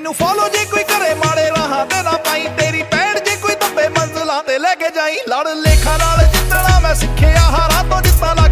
ਮੈਨੂੰ ਫੋਲੋ ਜੇ ਕੋਈ ਕਰੇ ਮਾੜੇ ਰਾਹਾਂ ਤੇ ਨਾ ਪਾਈ, ਤੇਰੀ ਭੈਣ ਜੇ ਕੋਈ ਦੱਬੇ ਮੰਜ਼ਲਾਂ ਤੇ ਲੈ ਕੇ ਜਾਈ। ਲੜ ਲੇਖਾਂ ਨਾਲ ਜਿੱਤਣਾ ਮੈਂ ਸਿੱਖਿਆ, ਹਾਰਾਂ ਤੋਂ ਜਿੱਤਾਂ